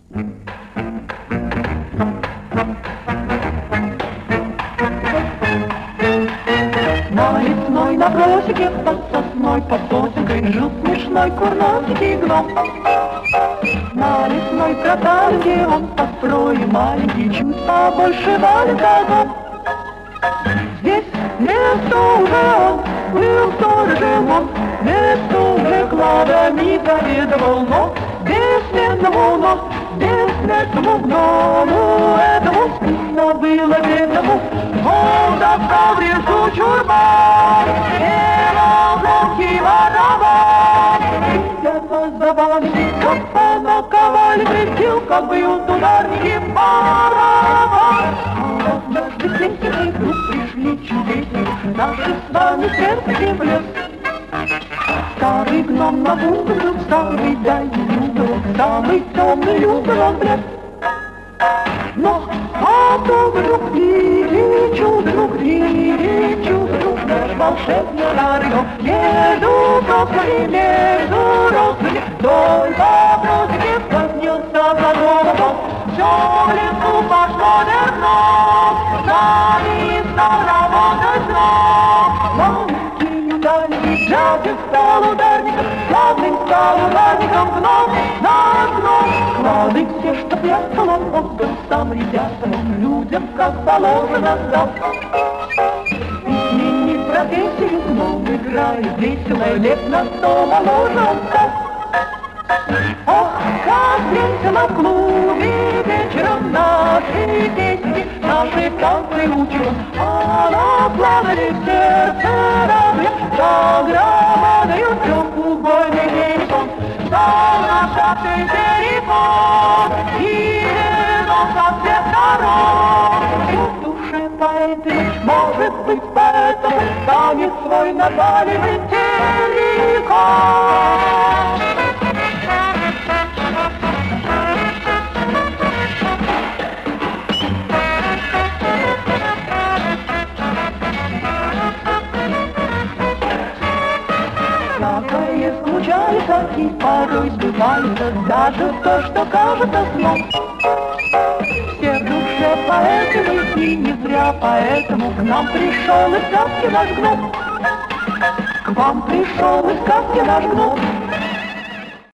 На лесной, на просеке, под сосной, под сосенкой жил смешной курносикий гном. На лесной тропинке он построил маленький, чуть побольше валика. Здесь место уже он, был тоже жил он, место уже кладами заведовал, но бессмертному гному этому скучно было бедному. Он достал в лесу чурбан, певал звонкий барабан. Где-то забавный, как понаковали, крестил, как бьют ударники барабан. Однажды песенки вдруг пришли чудесники, наши с вами сердце в лес. Старый гном на вулках, самый дальний угол, самый темный угол лес. Но потом вдруг кричу, наш волшебный рарьё. Еду просто между розами, вдоль по просеке поднялся задолго. Все в лесу пошло верно, сами стал работать гном. Дальний джазик стал ударником, славным стал ударником гном, наш гном. Клады все, что плясал, он был сам ребятам, людям, как положено, дал. Песни профессию гном играет весело, лет на 100 моложе он стал. Ох, как весело в клубе вечером наши песни, наши танцы учил, а наплавали в сердце радуя, за громадою трехугольный телефон. Стал наш телефон, и вином со всех сторон. И в душе поэты, может быть, поэтому станет свой напаливый телефон. Всякое случается и порой сбывается даже то, что кажется сном. Все в душе поэты и не зря поэтому к нам пришел из сказки наш гном. К вам пришел из сказки наш гном.